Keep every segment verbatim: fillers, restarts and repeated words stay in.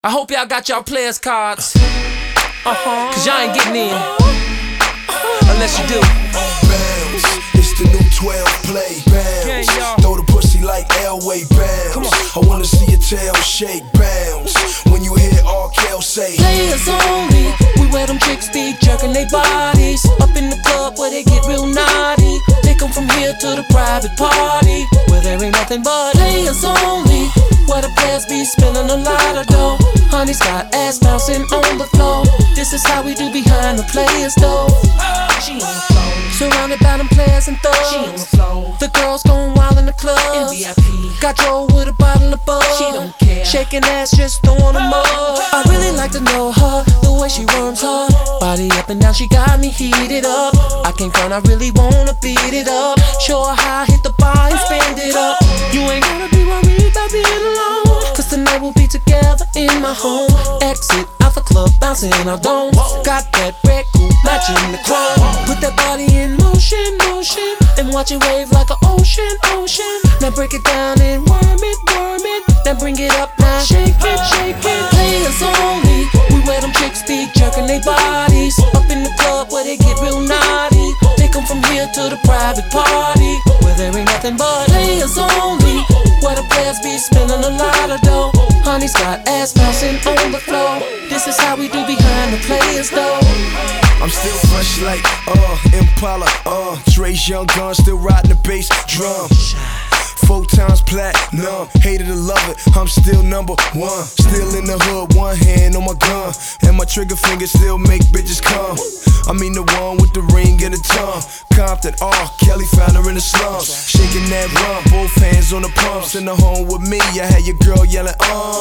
I hope y'all got y'all players cards. Uh-huh. Cause y'all ain't getting in unless you do. Bounce, it's the new twelve play. Bounce, yeah, throw the pussy like Elway. Bounce, I wanna see your tail shake. Bounce, when you hear R. Kelly say players only. We where them chicks be jerking they bodies up in the club where they get real naughty. Take them from here to the private party where there ain't nothing but players only. Where the players be spending a lot of dough. Honey's got ass bouncing on the floor. This is how we do behind the players though. She on the floor, surrounded by them players and thugs. She on the floor, the girls going wild in the club. In V I P, got Joe with a bottle of bug. She don't care, shaking ass, just throwing them up. I really like to know her, the way she worms her body up and down. She got me heated up. I can't front, I really wanna beat it up. Show her how I hit the bar and spend it up. You ain't gonna be worried about being alone, cause tonight we'll be together in my home. Exit out the club, bouncing our dome. Got that red coupe matching the chrome. Put that body in motion, motion, and watch it wave like an ocean, ocean. Now break it down and worm it, worm it. Then bring it up now, shake it, shake it. Players only. We where them chicks be jerking they bodies up in the club where they get real naughty. Take them from here to the private party where there ain't nothing but players only. Where the players be spending a lot of dough. Honey's got ass bouncing on the floor. This is how we do behind the players though. I'm still fresh like uh Impala, uh Dre's young gun, still riding the bass drum. Four times platinum, hated to love it, I'm still number one. Still in the hood, one hand on my gun, and my trigger finger still make bitches come. I mean the one with the ring and the tongue. Compton, R. Kelly found her in the slums, shaking that rump, both hands on the pumps. In the home with me, I had your girl yelling,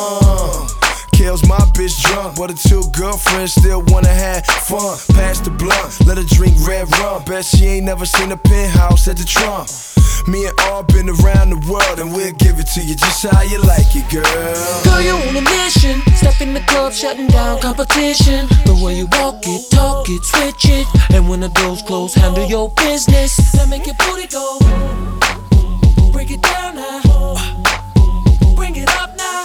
uh Kale's my bitch drunk, but her two girlfriends still wanna have fun. Pass the blunt, let her drink red rum. Bet she ain't never seen a penthouse at the Trump. Me and R been around the world, and we'll give it to you just how you like it, girl. Girl, you on a mission. Step in the club, shutting down competition. The way you walk it, talk it, switch it, and when the doors close, handle your business. Now make your booty go. Break it down now. Bring it up now.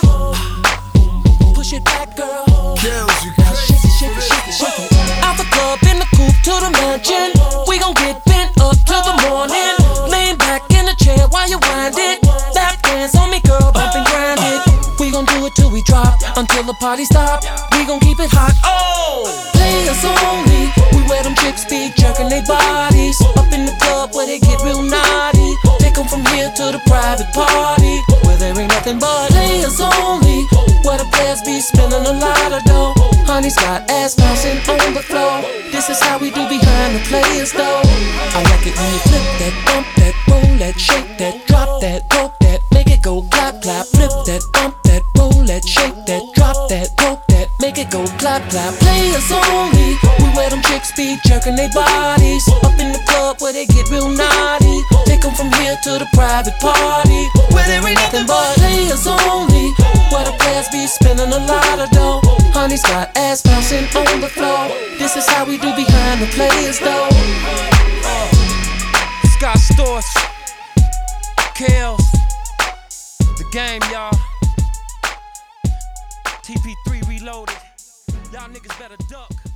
Push it back, girl. Girls, you Shake it, shake it, shake it, shake it. Out the club, in the coupe, to the mansion. We gon' get bent up till the morning. Laying back in the chair while you wind it. Lap dance on me, girl, bump and grind it. We gon' do it till we drop, until the party stop. We gon' keep it hot. Oh, players only. We where them chicks be jerking they bodies up in the club where they get real naughty. Take them from here to the private party where there ain't nothing but players only. Where the players be spending a lot of dough. Honey's got ass bouncing on the floor. This is how we do behind the players though. I like it when you flip that, bump that, roll that, shake that, drop that, poke that, make it go clap, clap. Flip that, bump that, roll that, shake that, drop that, poke that, make it go clap, clap. Players only. We where them chicks be jerking they bodies up in the club where they get real naughty. Take them from here to the private party where there ain't nothing but players only. Where the players be spending a lot of dough. Honey's got ass bouncing on the floor. This is how we do behind the players though. Scott Storch, Kales, the game, y'all. T P three reloaded. Y'all niggas better duck.